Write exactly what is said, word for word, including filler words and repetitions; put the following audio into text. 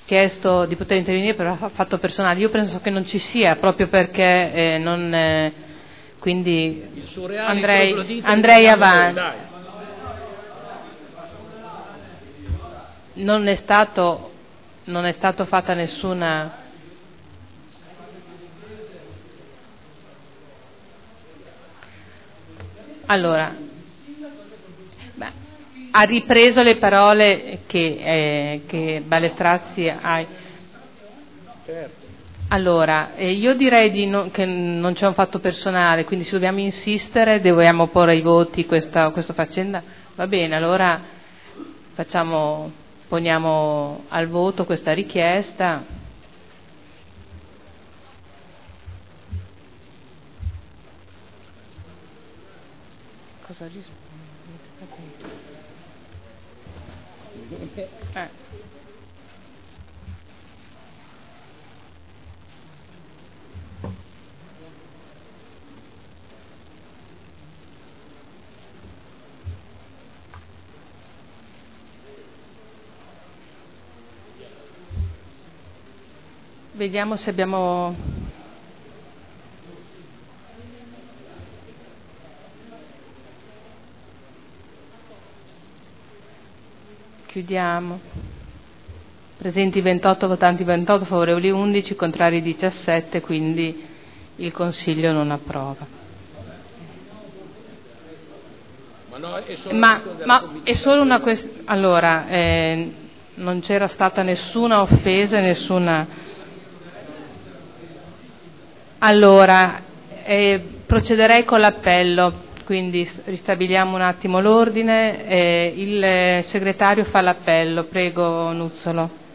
chiesto di poter intervenire per fatto personale. Io penso che non ci sia, proprio perché eh, non eh, quindi andrei, andrei avanti. Non è stato non è stato fatta nessuna allora beh, ha ripreso le parole che, eh, che Balestrazzi ha. Allora, eh, io direi di no, che non c'è un fatto personale, quindi se dobbiamo insistere dobbiamo porre ai voti questa, questa faccenda. Va bene, allora facciamo, poniamo al voto questa richiesta. Cosa risponde? Eh. Vediamo se abbiamo chiudiamo. Presenti ventotto, votanti ventotto, favorevoli undici, contrari diciassette, quindi il Consiglio non approva. Ma, no, è solo ma, ma è solo una questione. Allora, eh, non c'era stata nessuna offesa, nessuna. Allora, eh, procederei con l'appello, quindi ristabiliamo un attimo l'ordine. Eh, il segretario fa l'appello, prego Nuzzolo.